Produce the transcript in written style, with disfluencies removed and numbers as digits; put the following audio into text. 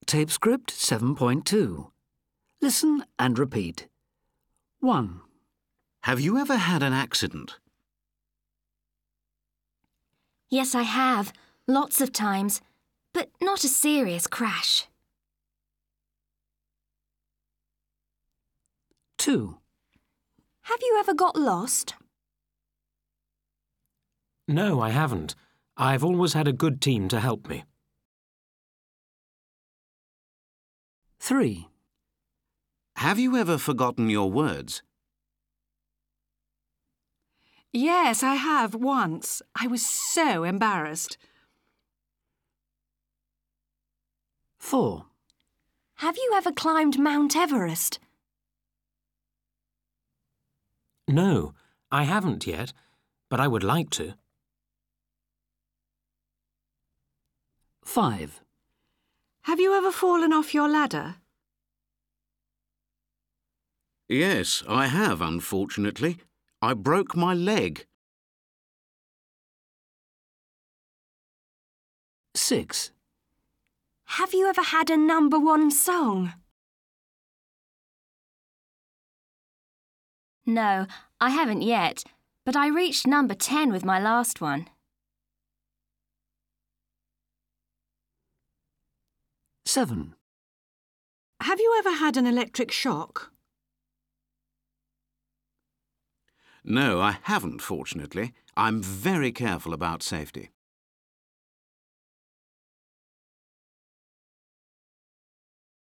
Tape script 7.2. Listen and repeat. 1. Have you ever had an accident? Yes, I have. Lots of times. But not a serious crash. 2. Have you ever got lost? No, I haven't. I've always had a good team to help me. 3. Have you ever forgotten your words? Yes, I have, once. I was so embarrassed. 4. Have you ever climbed Mount Everest? No, I haven't yet, but I would like to. 5. Have you ever fallen off your ladder? Yes, I have, unfortunately. I broke my leg. 6. Have you ever had a #1 song? No, I haven't yet, but I reached number 10 with my last one. 7. Have you ever had an electric shock? No, I haven't, fortunately. I'm very careful about safety.